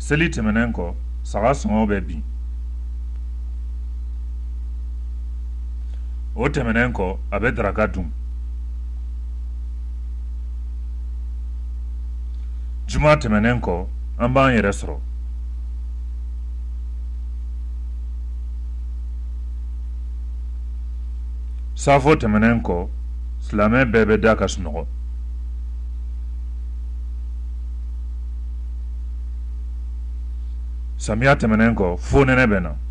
seli tɛmɛnen kɔ saga sɔngɔ bɛ bin. O tɛmɛnen kɔ a bɛ daraka dun. Juma tɛmɛnen kɔ an b'an yɛrɛ sɔrɔ. Safo tɛmɛnen kɔ silamɛ bɛɛ bɛ da ka sunɔgɔ. Samiya tɛmɛnen kɔ fo nɛnɛ bɛ na.